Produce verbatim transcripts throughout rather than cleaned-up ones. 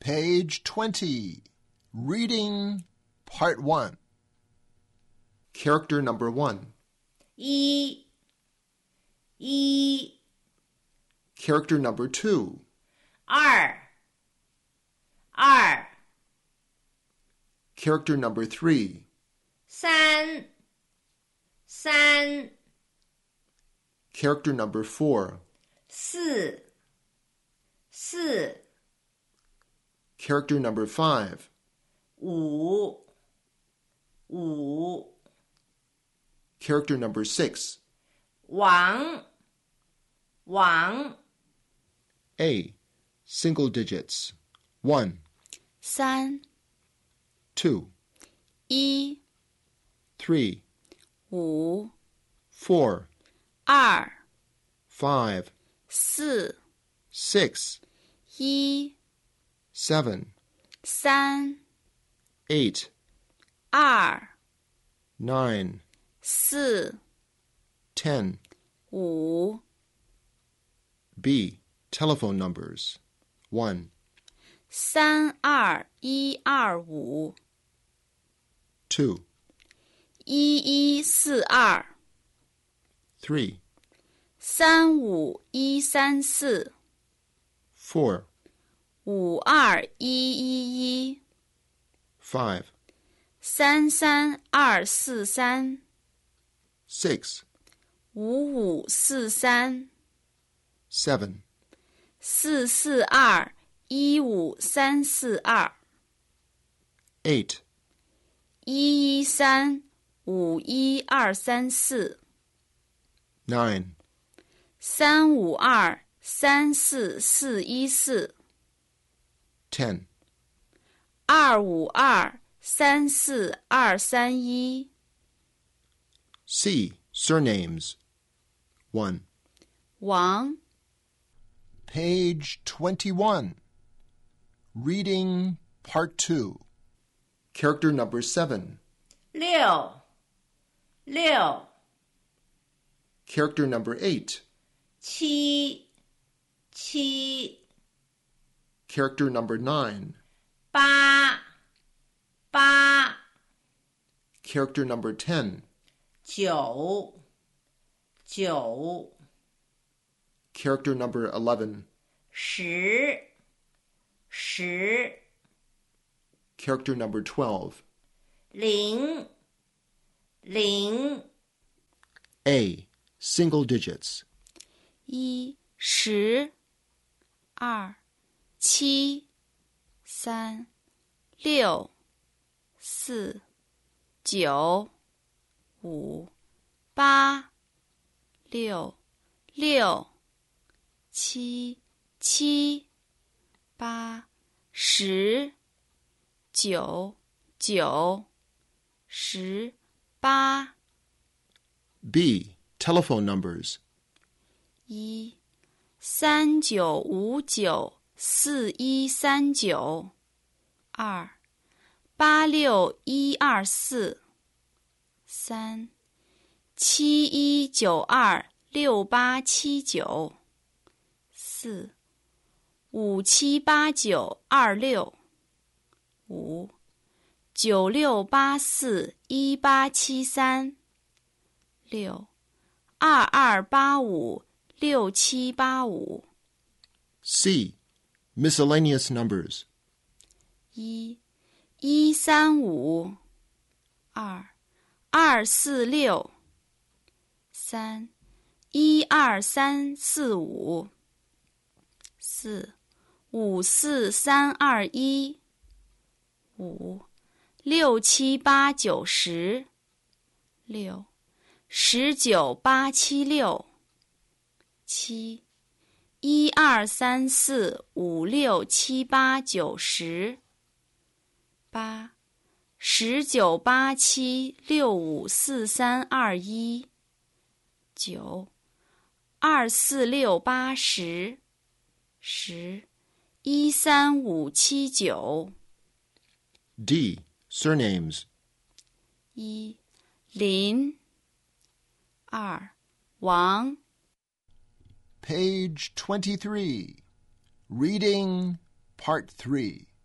Page twenty. Reading Part one. Character number one. 一一 Character number two. 二二 Character number three. 三三 Character number four. 四四 Character number five. 五五 Character number six. 王王 A. Single digits. One, 三 two, 一 three, 五 four, 二 five, 四 six, 一 seven, 三 eight, 二 nine, 四 ten. 五 B. Telephone numbers. One, 三二一二五 two, 一一四二 three, 三五一三四 four, 五二一一一 five, 三三二四三 six, 五五四三 seven, 四四二一五三四二 eight, 一一三五一二三四 nine, 三五二三四四一四 ten. 二五二三四二三一 C. Surnames. One. 王 Page twenty-one. Reading Part two. Character number seven. 六六 Character number eight. 七七 Character number nine. 八八 Character number ten. 九九 Character number eleven. 十十 Character number twelve. 零零 A. Single digits. 一十二七三六四九五八六六七七八十九九十八 B. Telephone numbers. 一三九五九四一三九二八六一二四三七一九二六八七九四五七八九二六五九六八四一八七三六二二八五六七八五 C. Miscellaneous numbers. 一一三五二二四六三一二三四五四五四三二一五六七八九十六十九八七六七一二三四五六七八九十八十九八七六五四三二一九二四六八十十一三五七九 D. Surnames. 一林二王 Page twenty-three. Reading Part three.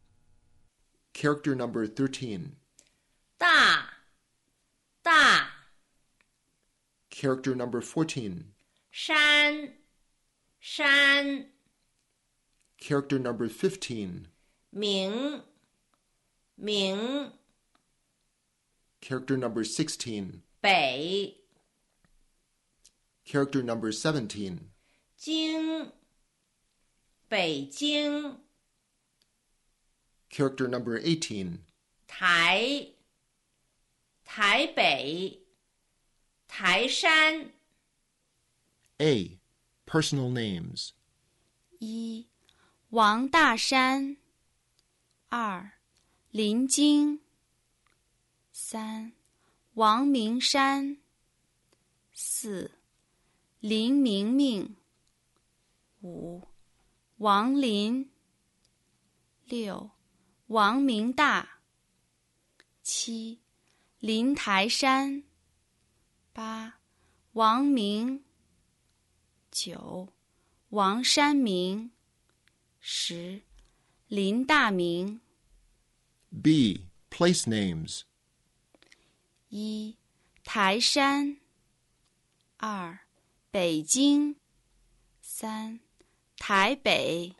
Character number thirteen. 大大 Character number fourteen. 山山 Character number fifteen. 明明 Character number sixteen. 北 Character number seventeen. 京北京 Character number eighteen. 台台北台山 A. Personal names. 一、王大山。二、林京。三、王明山。四、林明明。五、王林。六、王明大。七、林台山。八、王明。九、王山明。十、林大明。 B. Place names. 一、台山。二、北京。三、台北。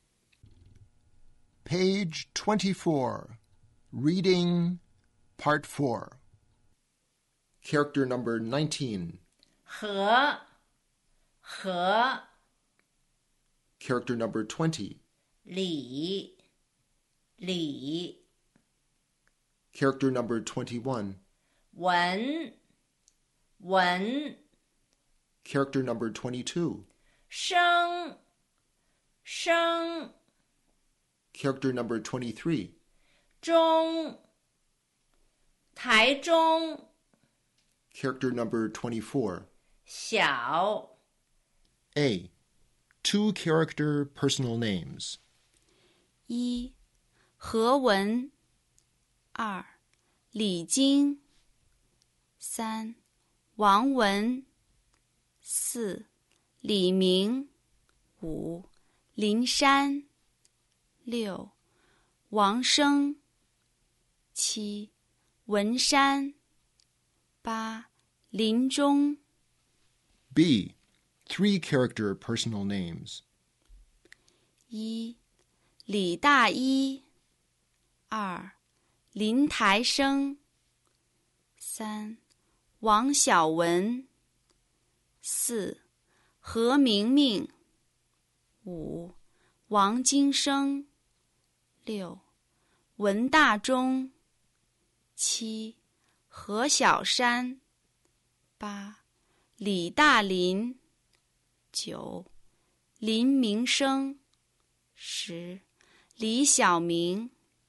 Page twenty-four. Reading Part four. Character number nineteen. 和和 Character number twenty. 里里 Character number twenty-one. 文文 Character number twenty-two. 生生 Character number twenty-three. 中台中 Character number twenty-four. 小 A. Two-character personal names. 一、何文。二、李金。三、王文。四、李明。五、林山。六、王生。七、文山。八、林中。 B. Three-character personal names. 一、李大一。二、林台生。三、王小文。四、何明明。五、王金生。六、文大中。七、何小山。八、李大林。九、林明生。十、李小明。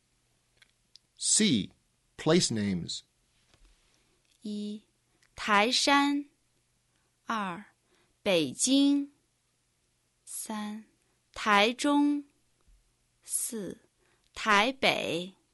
C. Place names. 一、台山。二、北京。三、台中。四、台北。